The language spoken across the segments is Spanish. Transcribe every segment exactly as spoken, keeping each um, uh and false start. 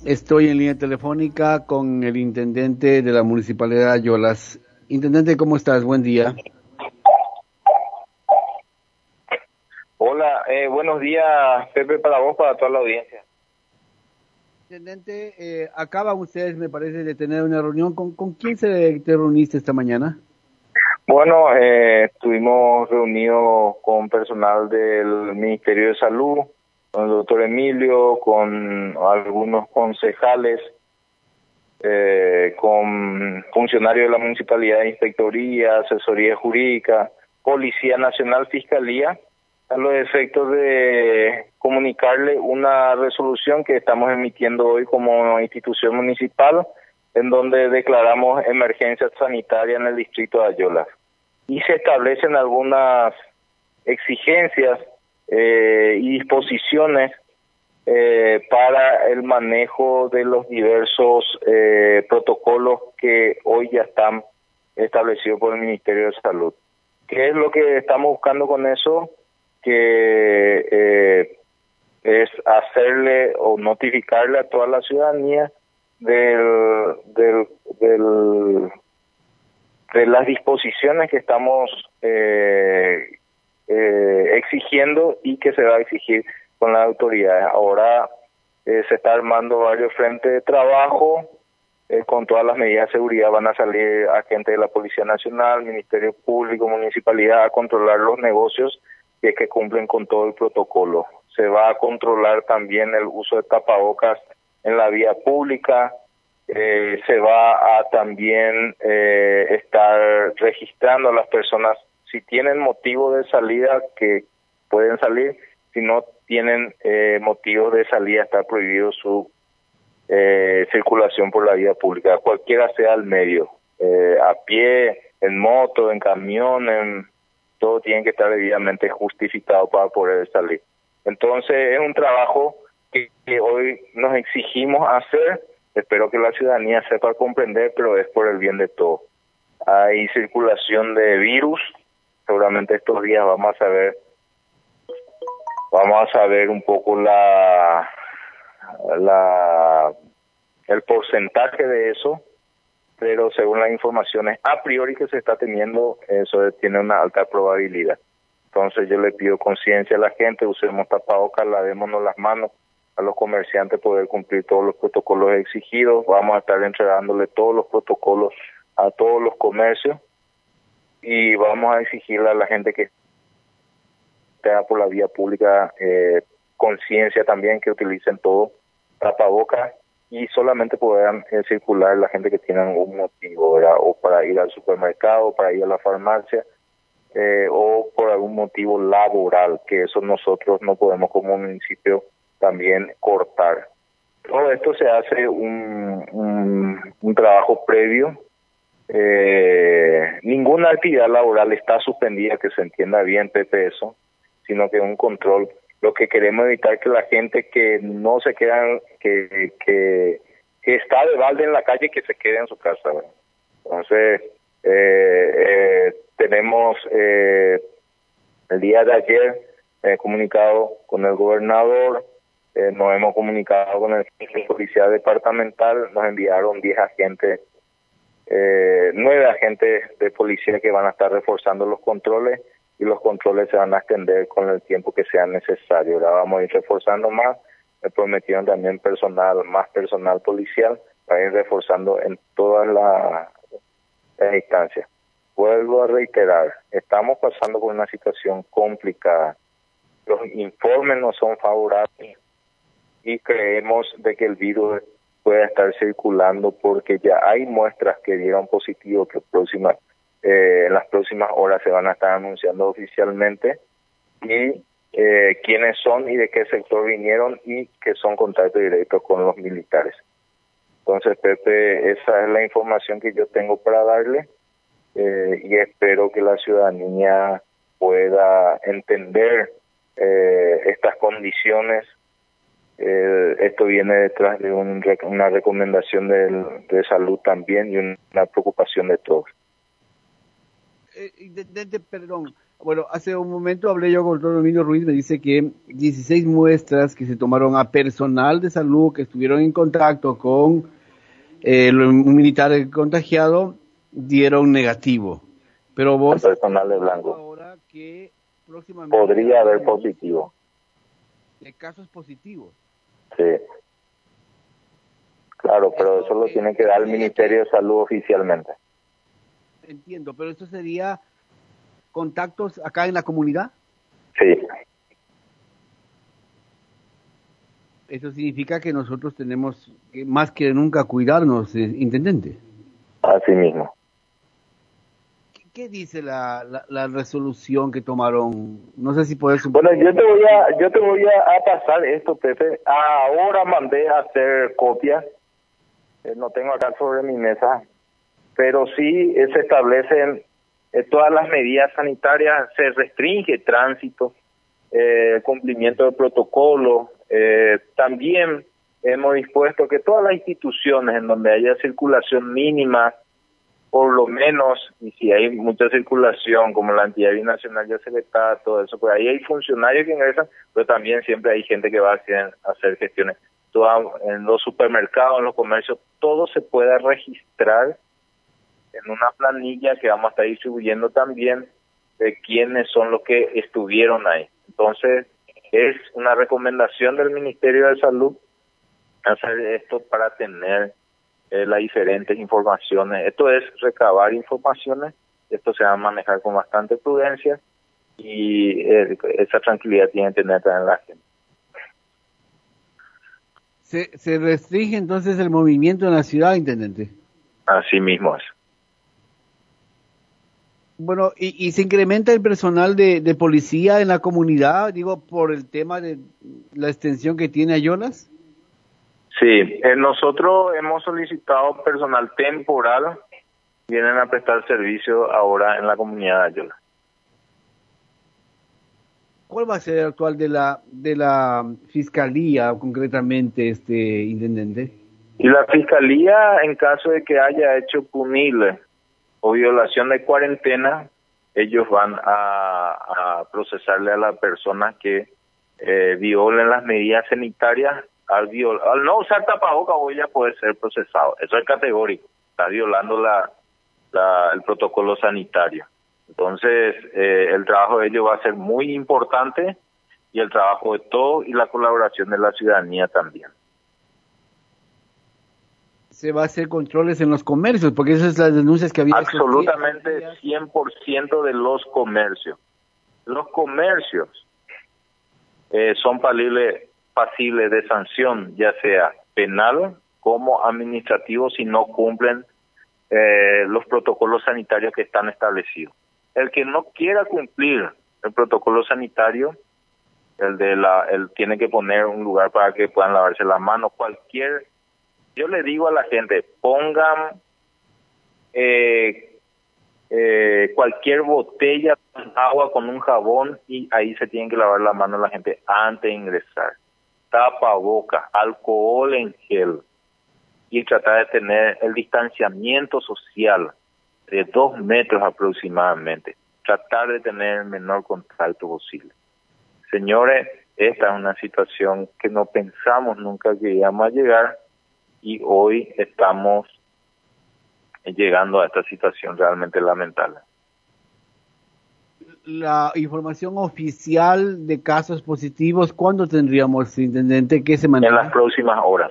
Estoy en línea telefónica con el intendente de la Municipalidad de Ayolas. Intendente, ¿cómo estás? Buen día. Hola, eh, buenos días, Pepe, para vos, para toda la audiencia. Intendente, eh, acaban ustedes, me parece, de tener una reunión. ¿Con, con quién se te reuniste esta mañana? Bueno, eh, estuvimos reunidos con personal del Ministerio de Salud, con el doctor Emilio, con algunos concejales, eh, con funcionarios de la Municipalidad, Inspectoría, Asesoría Jurídica, Policía Nacional, Fiscalía, a los efectos de comunicarle una resolución que estamos emitiendo hoy como institución municipal, en donde declaramos emergencia sanitaria en el distrito de Ayolas. Y se establecen algunas exigencias eh, y disposiciones eh, para el manejo de los diversos eh, protocolos que hoy ya están establecidos por el Ministerio de Salud. ¿Qué es lo que estamos buscando con eso? Que eh, es hacerle o notificarle a toda la ciudadanía del, del, del de las disposiciones que estamos eh, eh, exigiendo y que se va a exigir con las autoridades. Ahora eh, se está armando varios frentes de trabajo, eh, con todas las medidas de seguridad van a salir agentes de la Policía Nacional, Ministerio Público, Municipalidad a controlar los negocios que es que cumplen con todo el protocolo. Se va a controlar también el uso de tapabocas en la vía pública. Eh, se va a también eh, estar registrando a las personas si tienen motivo de salida, que pueden salir; si no tienen eh, motivo de salida, está prohibido su eh, circulación por la vía pública, cualquiera sea el medio, eh, a pie, en moto, en camión, en, todo tiene que estar debidamente justificado para poder salir. Entonces es un trabajo que, que hoy nos exigimos hacer. Espero que la ciudadanía sepa comprender, pero es por el bien de todos. Hay circulación de virus, seguramente estos días vamos a saber, vamos a saber un poco la, la, el porcentaje de eso, pero según las informaciones a priori que se está teniendo, eso tiene una alta probabilidad. Entonces yo le pido conciencia a la gente, usemos tapabocas, lavémonos las manos, a los comerciantes poder cumplir todos los protocolos exigidos. Vamos a estar entregándole todos los protocolos a todos los comercios y vamos a exigirle a la gente que esté por la vía pública eh, conciencia también, que utilicen todo tapabocas y solamente puedan eh, circular la gente que tiene algún motivo, ¿verdad? O para ir al supermercado, para ir a la farmacia, eh, o por algún motivo laboral, que eso nosotros no podemos como municipio también cortar. Todo esto se hace un, un, un trabajo previo. Eh, ninguna actividad laboral está suspendida, que se entienda bien, Pepe, eso, sino que un control. Lo que queremos evitar que la gente que no se queda, que, que, que está de balde en la calle, que se quede en su casa, ¿verdad? Entonces, eh, eh, tenemos eh, el día de ayer eh, comunicado con el gobernador. Eh, nos hemos comunicado con el policía departamental, nos enviaron diez agentes, eh, nueve agentes de policía que van a estar reforzando los controles, y los controles se van a extender con el tiempo que sea necesario. Ahora vamos a ir reforzando más. Me prometieron también personal, más personal policial, para ir reforzando en todas las, las instancias. Vuelvo a reiterar, estamos pasando por una situación complicada. Los informes no son favorables y creemos de que el virus pueda estar circulando, porque ya hay muestras que dieron positivo, que próxima, eh, en las próximas horas se van a estar anunciando oficialmente, y eh, quiénes son y de qué sector vinieron, y que son contactos directos con los militares. Entonces, Pepe, esa es la información que yo tengo para darle, eh, y espero que la ciudadanía pueda entender eh, estas condiciones. Eh, esto viene detrás de un, una recomendación del, de salud también, y una preocupación de todos. Eh, intendente, perdón, Bueno, hace un momento hablé yo con el doctor Domingo Ruiz, me dice que dieciséis muestras que se tomaron a personal de salud que estuvieron en contacto con eh, un militar contagiado dieron negativo. Pero El vos personal de blanco. ahora que próximamente Podría haber habrá un positivo. de casos positivos. Sí. Claro, pero Esto, eso lo eh, tiene que dar el sería Ministerio de Salud oficialmente. Entiendo, pero esto sería contactos acá en la comunidad. Sí, Eso significa que nosotros tenemos que, más que nunca cuidarnos, eh, intendente. así mismo. ¿Qué, qué dice la, la, la resolución que tomaron? No sé si puedes... un Bueno, poco yo te voy a, compartir. yo te voy a, a pasar esto, Pepe. Ahora mandé a hacer copias. Eh, no tengo acá sobre mi mesa, pero sí eh, se establecen eh, todas las medidas sanitarias, se restringe tránsito, eh, cumplimiento del protocolo. Eh, también hemos dispuesto que todas las instituciones en donde haya circulación mínima, por lo menos, y si hay mucha circulación, como la entidad binacional ya se le está, todo eso, pues ahí hay funcionarios que ingresan, pero también siempre hay gente que va a hacer, a hacer gestiones. Todo, en los supermercados, en los comercios, todo se puede registrar en una planilla que vamos a estar distribuyendo también de quiénes son los que estuvieron ahí. Entonces, es una recomendación del Ministerio de Salud hacer esto para tener eh, las diferentes informaciones. Esto es recabar informaciones, esto se va a manejar con bastante prudencia y eh, esa tranquilidad tiene que tener también la gente. ¿Se, se restringe entonces el movimiento en la ciudad, intendente? Así mismo es. Bueno, ¿y, y se incrementa el personal de, de policía en la comunidad, digo, por el tema de la extensión que tiene Ayolas? Sí, eh, nosotros hemos solicitado personal temporal, vienen a prestar servicio ahora en la comunidad de Ayola. ¿Cuál va a ser el actual de la de la fiscalía, concretamente, este intendente? Y la fiscalía, en caso de que haya hecho punible o violación de cuarentena, ellos van a, a procesarle a la persona que eh, violen las medidas sanitarias. Al, viol al no usar tapabocas, hoy ya puede ser procesado. Eso es categórico. Está violando la, la, el protocolo sanitario. Entonces, eh, el trabajo de ellos va a ser muy importante y el trabajo de todos y la colaboración de la ciudadanía también. Se va a hacer controles en los comercios, porque esas son las denuncias que había. Absolutamente cien por ciento de los comercios. Los comercios eh, son pasibles, pasibles de sanción, ya sea penal como administrativo, si no cumplen eh, los protocolos sanitarios que están establecidos. El que no quiera cumplir el protocolo sanitario, el de la, el tiene que poner un lugar para que puedan lavarse las manos. Cualquier, yo le digo a la gente, pongan eh, eh, cualquier botella con agua con un jabón y ahí se tienen que lavar las manos la gente antes de ingresar. Tapaboca, alcohol en gel y tratar de tener el distanciamiento social de dos metros aproximadamente. Tratar de tener el menor contacto posible. Señores, esta es una situación que no pensamos nunca que íbamos a llegar y hoy estamos llegando a esta situación realmente lamentable. La información oficial de casos positivos, ¿cuándo tendríamos, intendente, que se maneja? En las próximas horas.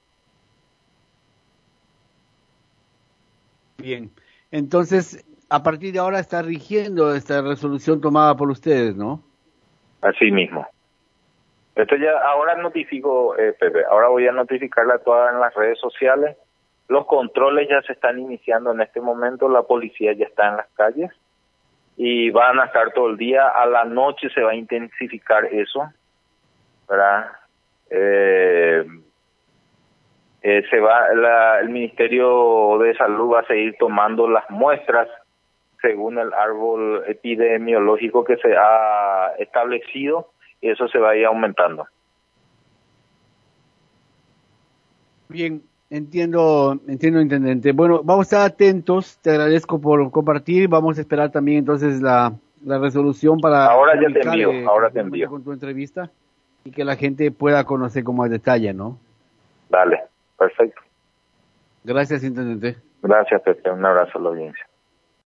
Bien, entonces, a partir de ahora está rigiendo esta resolución tomada por ustedes, ¿no? Así mismo. Esto ya, ahora notifico, eh, Pepe, ahora voy a notificarla toda en las redes sociales. Los controles ya se están iniciando en este momento, la policía ya está en las calles y van a estar todo el día. A la noche se va a intensificar eso, ¿verdad? Eh, eh, se va, la, el Ministerio de Salud va a seguir tomando las muestras según el árbol epidemiológico que se ha establecido y eso se va a ir aumentando. Bien, entiendo, entiendo, intendente. Bueno, vamos a estar atentos, te agradezco por compartir, vamos a esperar también entonces la, la resolución para... Ahora ya te publicar, envío, eh, ahora te envío. Con tu entrevista y que la gente pueda conocer con más detalle, ¿no? Dale, perfecto. Gracias, intendente. Gracias, Pepe. Un abrazo a la audiencia.